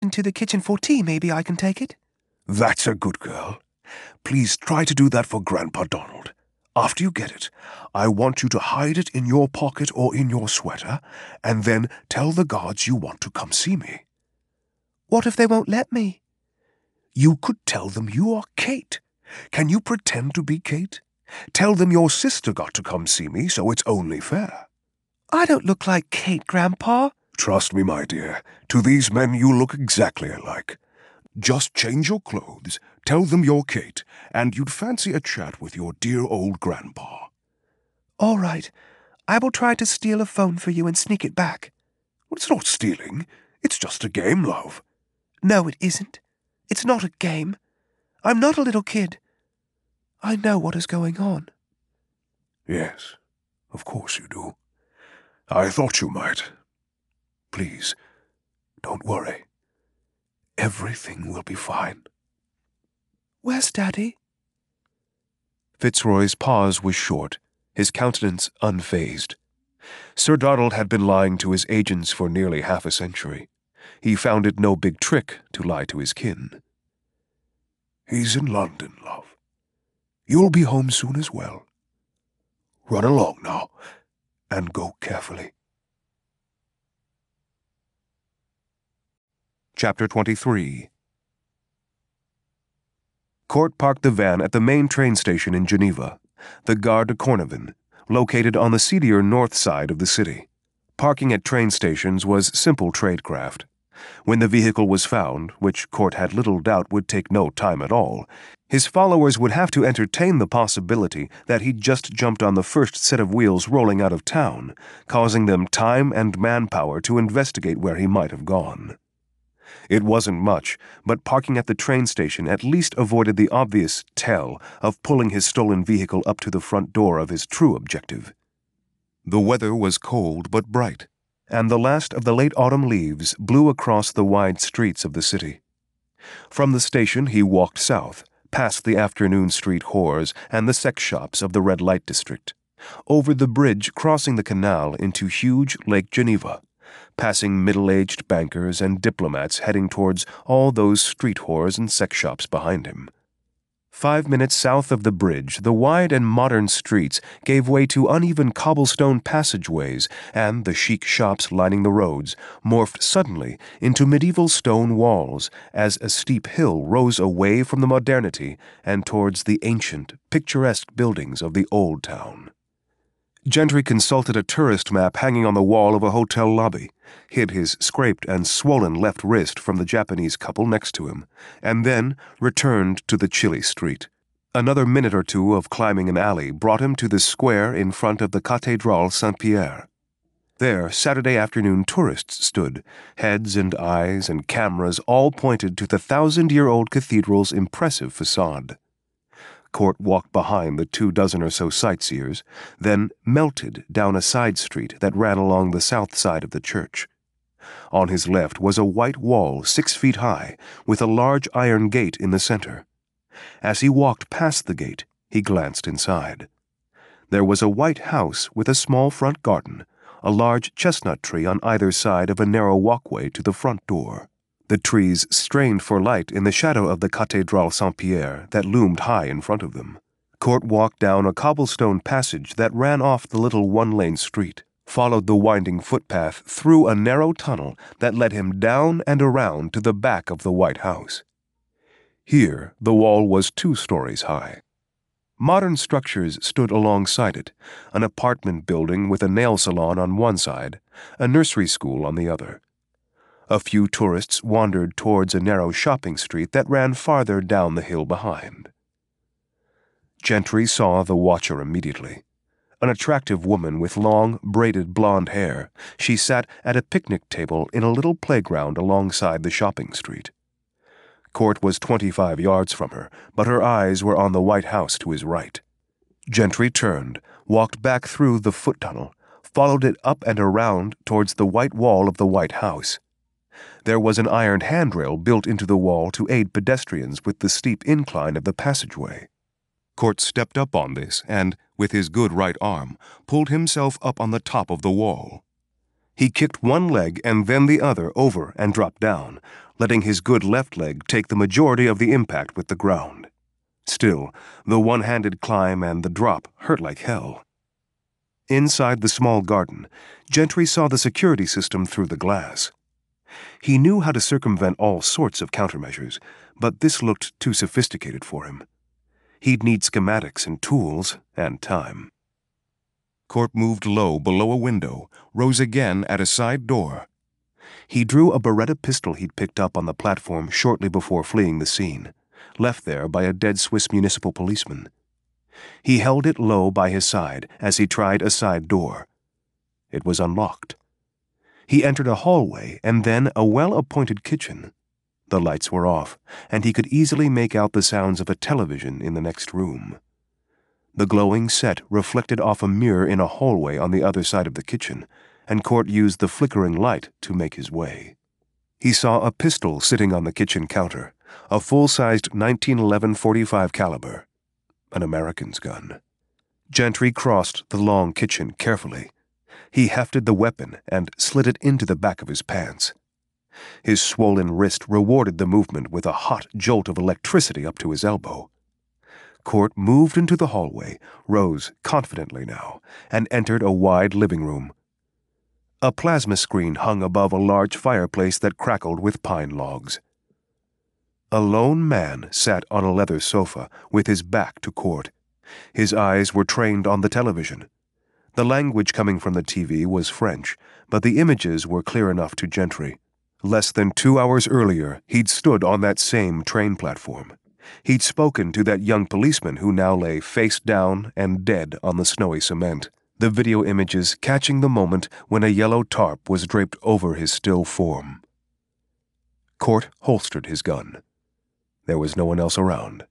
into the kitchen for tea, maybe I can take it. That's a good girl. Please try to do that for Grandpa Donald. After you get it, I want you to hide it in your pocket or in your sweater, and then tell the guards you want to come see me. What if they won't let me? You could tell them you are Kate. Can you pretend to be Kate? Tell them your sister got to come see me, so it's only fair. I don't look like Kate, Grandpa. Trust me, my dear. To these men you look exactly alike. Just change your clothes, tell them you're Kate, and you'd fancy a chat with your dear old grandpa. All right. I will try to steal a phone for you and sneak it back. Well, it's not stealing. It's just a game, love. No, it isn't. It's not a game. I'm not a little kid. I know what is going on. Yes, of course you do. I thought you might. Please, don't worry. Everything will be fine. Where's Daddy? Fitzroy's pause was short, his countenance unfazed. Sir Donald had been lying to his agents for nearly half a century. He found it no big trick to lie to his kin. He's in London, love. You'll be home soon as well. Run along now, and go carefully. Chapter 23. Court parked the van at the main train station in Geneva, the Gare de Cornavin, located on the seedier north side of the city. Parking at train stations was simple tradecraft. When the vehicle was found, which Court had little doubt would take no time at all, his followers would have to entertain the possibility that he'd just jumped on the first set of wheels rolling out of town, causing them time and manpower to investigate where he might have gone. It wasn't much, but parking at the train station at least avoided the obvious tell of pulling his stolen vehicle up to the front door of his true objective. The weather was cold but bright, and the last of the late autumn leaves blew across the wide streets of the city. From the station he walked south, past the afternoon street whores and the sex shops of the red light district, over the bridge crossing the canal into huge Lake Geneva, passing middle-aged bankers and diplomats heading towards all those street whores and sex shops behind him. 5 minutes south of the bridge, the wide and modern streets gave way to uneven cobblestone passageways, and the chic shops lining the roads morphed suddenly into medieval stone walls as a steep hill rose away from the modernity and towards the ancient, picturesque buildings of the old town. Gentry consulted a tourist map hanging on the wall of a hotel lobby, hid his scraped and swollen left wrist from the Japanese couple next to him, and then returned to the chilly street. Another minute or two of climbing an alley brought him to the square in front of the Cathédrale Saint-Pierre. There, Saturday afternoon tourists stood, heads and eyes and cameras all pointed to the 1,000-year-old cathedral's impressive facade. Court walked behind the 24 or so sightseers, then melted down a side street that ran along the south side of the church. On his left was a white wall 6 feet high, with a large iron gate in the center. As he walked past the gate, he glanced inside. There was a white house with a small front garden, a large chestnut tree on either side of a narrow walkway to the front door. The trees strained for light in the shadow of the Cathédrale Saint-Pierre that loomed high in front of them. Court walked down a cobblestone passage that ran off the little one-lane street, followed the winding footpath through a narrow tunnel that led him down and around to the back of the White House. Here, the wall was 2 stories high. Modern structures stood alongside it, an apartment building with a nail salon on one side, a nursery school on the other. A few tourists wandered towards a narrow shopping street that ran farther down the hill behind. Gentry saw the watcher immediately. An attractive woman with long, braided blonde hair, she sat at a picnic table in a little playground alongside the shopping street. Court was 25 yards from her, but her eyes were on the White House to his right. Gentry turned, walked back through the foot tunnel, followed it up and around towards the white wall of the White House. There was an iron handrail built into the wall to aid pedestrians with the steep incline of the passageway. Court stepped up on this and, with his good right arm, pulled himself up on the top of the wall. He kicked one leg and then the other over and dropped down, letting his good left leg take the majority of the impact with the ground. Still, the one-handed climb and the drop hurt like hell. Inside the small garden, Gentry saw the security system through the glass. He knew how to circumvent all sorts of countermeasures, but this looked too sophisticated for him. He'd need schematics and tools and time. Court moved low below a window, rose again at a side door. He drew a Beretta pistol he'd picked up on the platform shortly before fleeing the scene, left there by a dead Swiss municipal policeman. He held it low by his side as he tried a side door. It was unlocked. He entered a hallway and then a well-appointed kitchen. The lights were off, and he could easily make out the sounds of a television in the next room. The glowing set reflected off a mirror in a hallway on the other side of the kitchen, and Court used the flickering light to make his way. He saw a pistol sitting on the kitchen counter, a full-sized 1911 .45 caliber, an American's gun. Gentry crossed the long kitchen carefully. He hefted the weapon and slid it into the back of his pants. His swollen wrist rewarded the movement with a hot jolt of electricity up to his elbow. Court moved into the hallway, rose confidently now, and entered a wide living room. A plasma screen hung above a large fireplace that crackled with pine logs. A lone man sat on a leather sofa with his back to Court. His eyes were trained on the television. The language coming from the TV was French, but the images were clear enough to Gentry. Less than 2 hours earlier, he'd stood on that same train platform. He'd spoken to that young policeman who now lay face down and dead on the snowy cement, the video images catching the moment when a yellow tarp was draped over his still form. Court holstered his gun. There was no one else around.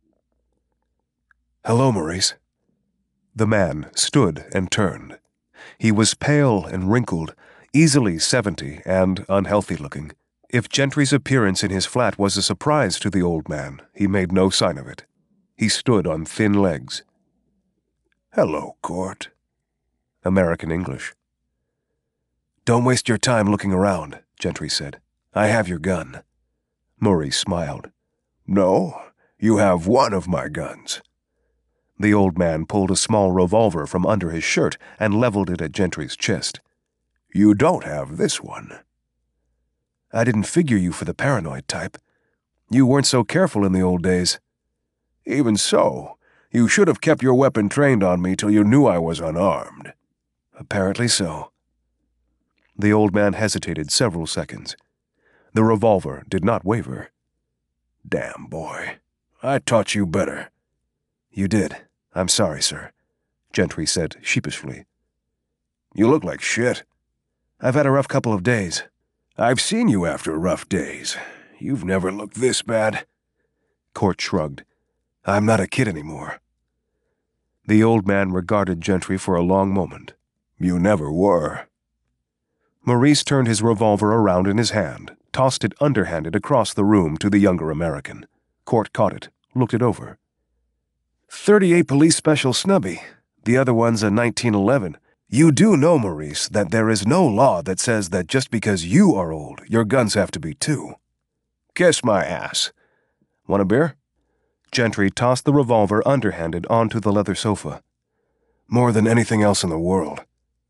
"Hello, Maurice." The man stood and turned. He was pale and wrinkled, easily 70 and unhealthy-looking. If Gentry's appearance in his flat was a surprise to the old man, he made no sign of it. He stood on thin legs. "Hello, Court." American English. "Don't waste your time looking around," Gentry said. "I have your gun." Maurice smiled. "No, you have one of my guns." The old man pulled a small revolver from under his shirt and leveled it at Gentry's chest. "You don't have this one." "I didn't figure you for the paranoid type. You weren't so careful in the old days." "Even so, you should have kept your weapon trained on me till you knew I was unarmed." "Apparently so." The old man hesitated several seconds. The revolver did not waver. "Damn, boy. I taught you better." "You did. I'm sorry, sir," Gentry said sheepishly. "You look like shit." "I've had a rough couple of days." "I've seen you after rough days. You've never looked this bad." Court shrugged. "I'm not a kid anymore." The old man regarded Gentry for a long moment. "You never were." Maurice turned his revolver around in his hand, tossed it underhanded across the room to the younger American. Court caught it, looked it over. "38 Police Special Snubby. The other one's a 1911. You do know, Maurice, that there is no law that says that just because you are old, your guns have to be too." "Kiss my ass." "Want a beer?" Gentry tossed the revolver underhanded onto the leather sofa. "More than anything else in the world."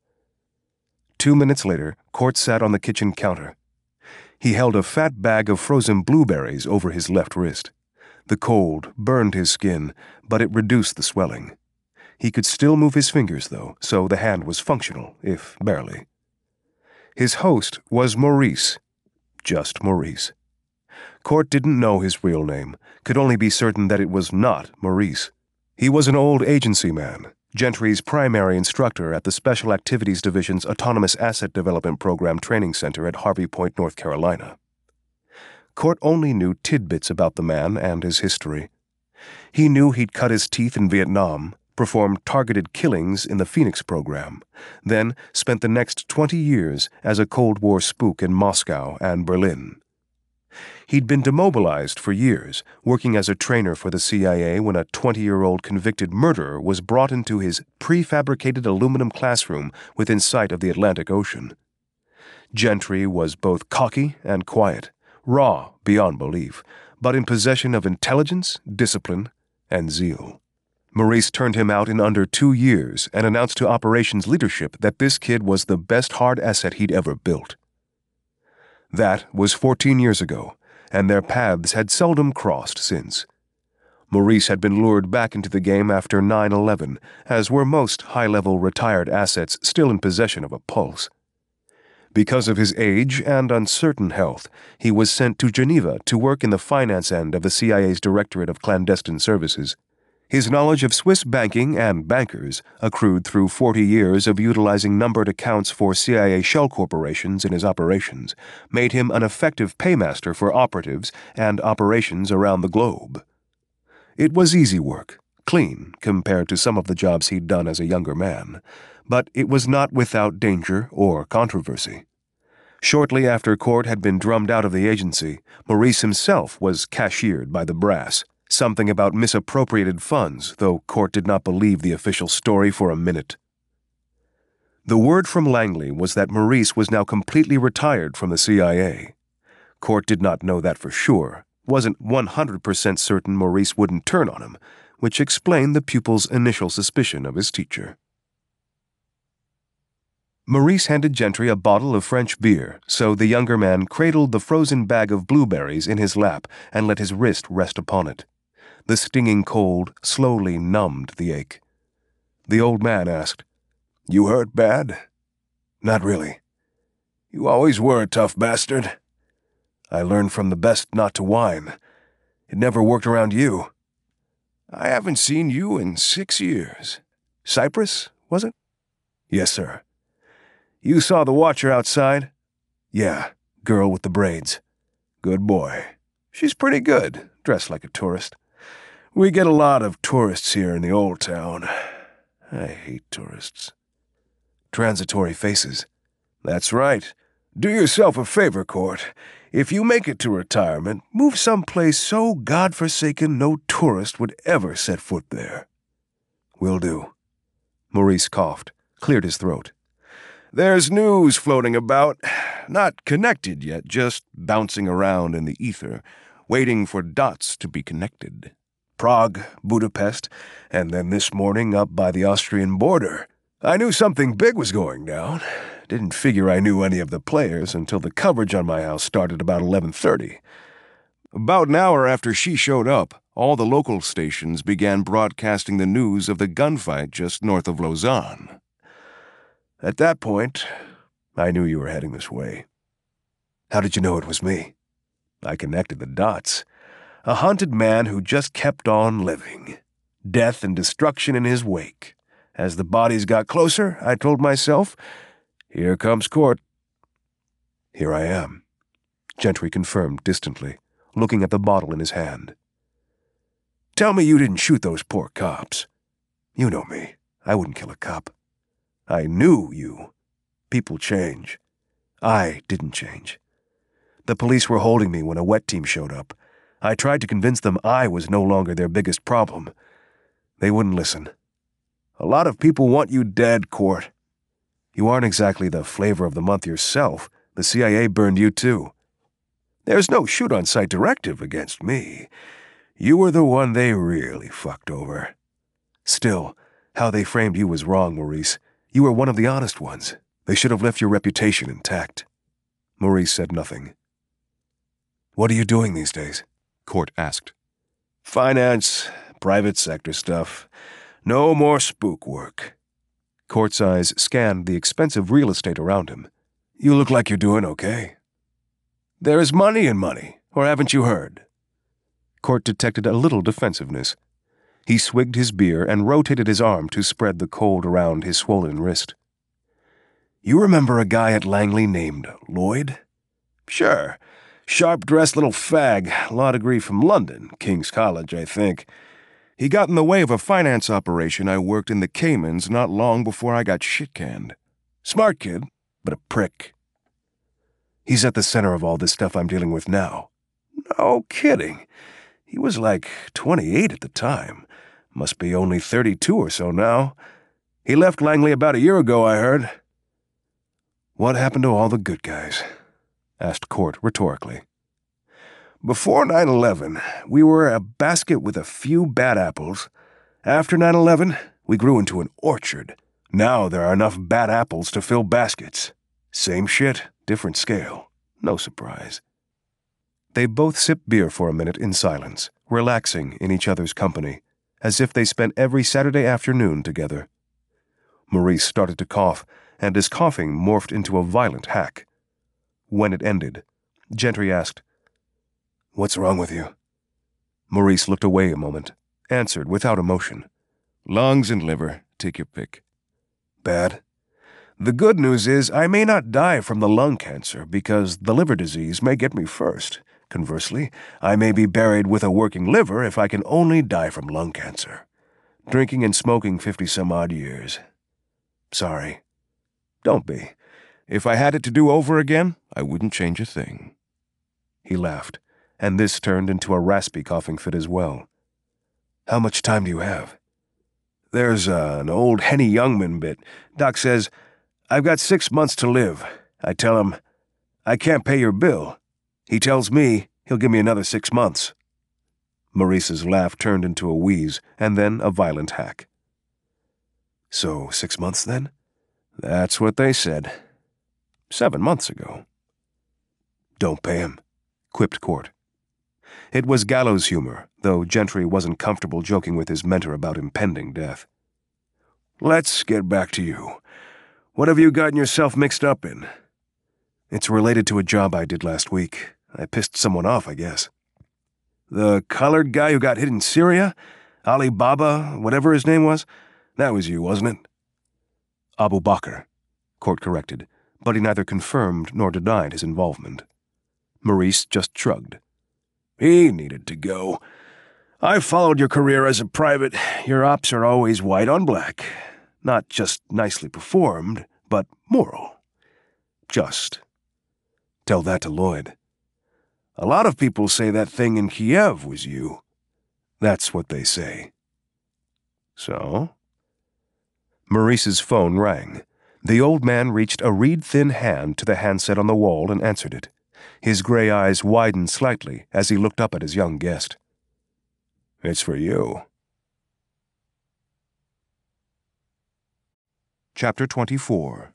2 minutes later, Court sat on the kitchen counter. He held a fat bag of frozen blueberries over his left wrist. The cold burned his skin, but it reduced the swelling. He could still move his fingers, though, so the hand was functional, if barely. His host was Maurice. Just Maurice. Court didn't know his real name, could only be certain that it was not Maurice. He was an old agency man, Gentry's primary instructor at the Special Activities Division's Autonomous Asset Development Program Training Center at Harvey Point, North Carolina. Court only knew tidbits about the man and his history. He knew he'd cut his teeth in Vietnam, performed targeted killings in the Phoenix program, then spent the next 20 years as a Cold War spook in Moscow and Berlin. He'd been demobilized for years, working as a trainer for the CIA when a 20-year-old convicted murderer was brought into his prefabricated aluminum classroom within sight of the Atlantic Ocean. Gentry was both cocky and quiet, raw beyond belief, but in possession of intelligence, discipline, and zeal. Maurice turned him out in under 2 years and announced to operations leadership that this kid was the best hard asset he'd ever built. That was 14 years ago, and their paths had seldom crossed since. Maurice had been lured back into the game after 9/11, as were most high-level retired assets still in possession of a pulse. Because of his age and uncertain health, he was sent to Geneva to work in the finance end of the CIA's Directorate of Clandestine Services. His knowledge of Swiss banking and bankers, accrued through 40 years of utilizing numbered accounts for CIA shell corporations in his operations, made him an effective paymaster for operatives and operations around the globe. It was easy work, clean compared to some of the jobs he'd done as a younger man, but it was not without danger or controversy. Shortly after Court had been drummed out of the agency, Maurice himself was cashiered by the brass. Something about misappropriated funds, though Court did not believe the official story for a minute. The word from Langley was that Maurice was now completely retired from the CIA. Court did not know that for sure, wasn't 100% certain Maurice wouldn't turn on him, which explained the pupil's initial suspicion of his teacher. Maurice handed Gentry a bottle of French beer, so the younger man cradled the frozen bag of blueberries in his lap and let his wrist rest upon it. The stinging cold slowly numbed the ache. The old man asked, "You hurt bad?" "Not really." "You always were a tough bastard." "I learned from the best not to whine. It never worked around you." "I haven't seen you in 6 years. Cyprus, was it?" "Yes, sir." "You saw the watcher outside?" "Yeah, girl with the braids." "Good boy. She's pretty good, dressed like a tourist. We get a lot of tourists here in the old town. I hate tourists." "Transitory faces." "That's right. Do yourself a favor, Court. If you make it to retirement, move someplace so godforsaken no tourist would ever set foot there." "Will do." Maurice coughed, cleared his throat. "There's news floating about, not connected yet, just bouncing around in the ether, waiting for dots to be connected. Prague, Budapest, and then this morning up by the Austrian border. I knew something big was going down. Didn't figure I knew any of the players until the coverage on my house started about 11:30. About an hour after she showed up, all the local stations began broadcasting the news of the gunfight just north of Lausanne. At that point, I knew you were heading this way." "How did you know it was me?" "I connected the dots. A hunted man who just kept on living. Death and destruction in his wake. As the bodies got closer, I told myself, here comes Court." "Here I am," Gentry confirmed distantly, looking at the bottle in his hand. "Tell me you didn't shoot those poor cops." "You know me. I wouldn't kill a cop." "I knew you. People change. I didn't change. The police were holding me when a wet team showed up. I tried to convince them I was no longer their biggest problem. They wouldn't listen. A lot of people want you dead, Court. You aren't exactly the flavor of the month yourself. The CIA burned you too. There's no shoot-on-sight directive against me. You were the one they really fucked over. Still, how they framed you was wrong, Maurice. You were one of the honest ones. They should have left your reputation intact." Maurice said nothing. "What are you doing these days?" Court asked. "Finance, private sector stuff. No more spook work." Court's eyes scanned the expensive real estate around him. "You look like you're doing okay." "There is money in money, or haven't you heard?" Court detected a little defensiveness. He swigged his beer and rotated his arm to spread the cold around his swollen wrist. "You remember a guy at Langley named Lloyd?" "Sure. Sharp-dressed little fag, law degree from London, King's College, I think. He got in the way of a finance operation I worked in the Caymans not long before I got shit-canned. Smart kid, but a prick." "He's at the center of all this stuff I'm dealing with now." "No kidding. He was like 28 at the time. Must be only 32 or so now. He left Langley about a year ago, I heard." "What happened to all the good guys?" asked Court rhetorically. Before 9/11, we were a basket with a few bad apples. After 9/11, we grew into an orchard. Now there are enough bad apples to fill baskets. Same shit, different scale. No surprise. They both sipped beer for a minute in silence, relaxing in each other's company, as if they spent every Saturday afternoon together. Maurice started to cough, and his coughing morphed into a violent hack. When it ended, Gentry asked, "What's wrong with you?" Maurice looked away a moment, answered without emotion, "Lungs and liver, take your pick." Bad? The good news is I may not die from the lung cancer because the liver disease may get me first. Conversely, I may be buried with a working liver if I can only die from lung cancer. Drinking and smoking 50-some-odd years. Sorry. Don't be. If I had it to do over again, I wouldn't change a thing. He laughed, and this turned into a raspy coughing fit as well. How much time do you have? There's an old Henny Youngman bit. Doc says, I've got 6 months to live. I tell him, I can't pay your bill. He tells me he'll give me another 6 months. Maurice's laugh turned into a wheeze, and then a violent hack. So 6 months, then? That's what they said. 7 months ago. Don't pay him, quipped Court. It was gallows humor, though Gentry wasn't comfortable joking with his mentor about impending death. Let's get back to you. What have you gotten yourself mixed up in? It's related to a job I did last week. I pissed someone off, I guess. The colored guy who got hit in Syria? Ali Baba, whatever his name was? That was you, wasn't it? Abu Bakr, Court corrected, but he neither confirmed nor denied his involvement. Maurice just shrugged. He needed to go. I followed your career as a private. Your ops are always white on black. Not just nicely performed, but moral. Just. Tell that to Lloyd. A lot of people say that thing in Kiev was you. That's what they say. So? Maurice's phone rang. The old man reached a reed-thin hand to the handset on the wall and answered it. His gray eyes widened slightly as he looked up at his young guest. It's for you. Chapter 24.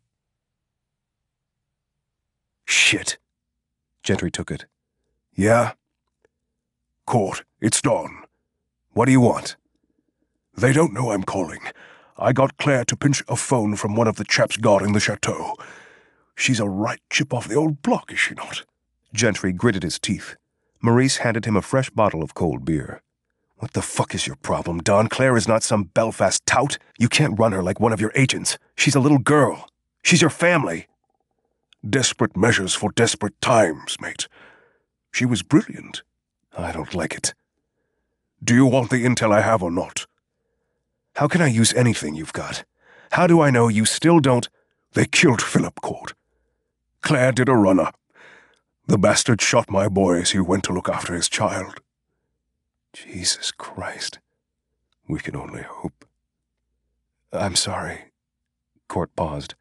Shit. Gentry took it. Yeah? Court, it's Dawn. What do you want? They don't know I'm calling. I got Claire to pinch a phone from one of the chaps guarding the chateau. She's a right chip off the old block, is she not? Gentry gritted his teeth. Maurice handed him a fresh bottle of cold beer. What the fuck is your problem, Don? Claire is not some Belfast tout. You can't run her like one of your agents. She's a little girl. She's your family. Desperate measures for desperate times, mate. She was brilliant. I don't like it. Do you want the intel I have or not? How can I use anything you've got? How do I know you still don't? They killed Philip Court. Claire did a runner. The bastard shot my boy as he went to look after his child. Jesus Christ. We can only hope. I'm sorry. Court paused.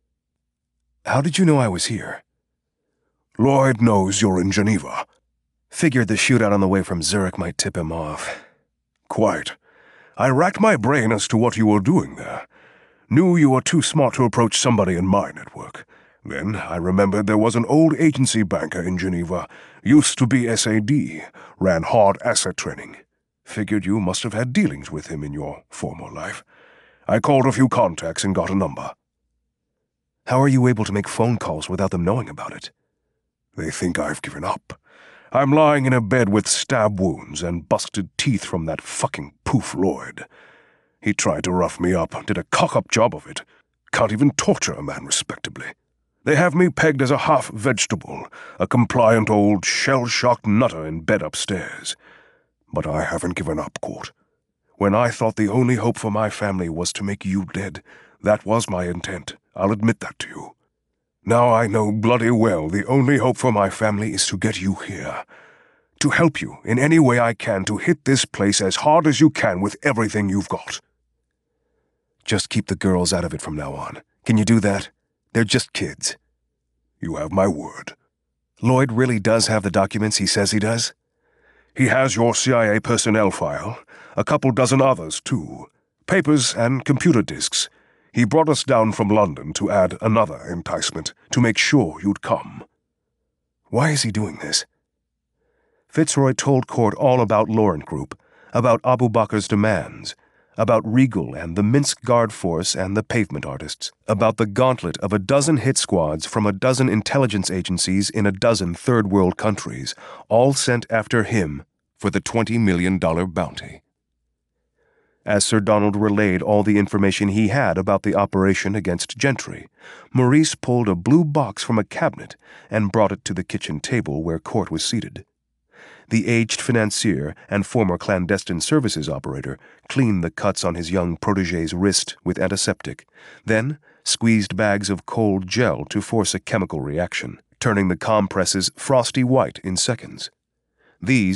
How did you know I was here? Lloyd knows you're in Geneva. Figured the shootout on the way from Zurich might tip him off. Quite. I racked my brain as to what you were doing there. Knew you were too smart to approach somebody in my network. Then I remembered there was an old agency banker in Geneva, used to be SAD, ran hard asset training. Figured you must have had dealings with him in your former life. I called a few contacts and got a number. How are you able to make phone calls without them knowing about it? They think I've given up. I'm lying in a bed with stab wounds and busted teeth from that fucking poof Lloyd. He tried to rough me up, did a cock-up job of it. Can't even torture a man respectably. They have me pegged as a half-vegetable, a compliant old shell-shocked nutter in bed upstairs. But I haven't given up, Court. When I thought the only hope for my family was to make you dead, that was my intent. I'll admit that to you. Now I know bloody well the only hope for my family is to get you here. To help you in any way I can to hit this place as hard as you can with everything you've got. Just keep the girls out of it from now on. Can you do that? They're just kids. You have my word. Lloyd really does have the documents he says he does? He has your CIA personnel file, a couple dozen others, too. Papers and computer disks. He brought us down from London to add another enticement, to make sure you'd come. Why is he doing this? Fitzroy told Court all about Laurent Group, about Abu Bakr's demands, about Regal and the Minsk Guard Force and the Pavement Artists, about the gauntlet of a dozen hit squads from a dozen intelligence agencies in a dozen third-world countries, all sent after him for the $20 million bounty. As Sir Donald relayed all the information he had about the operation against Gentry, Maurice pulled a blue box from a cabinet and brought it to the kitchen table where Court was seated. The aged financier and former clandestine services operator cleaned the cuts on his young protégé's wrist with antiseptic, then squeezed bags of cold gel to force a chemical reaction, turning the compresses frosty white in seconds. These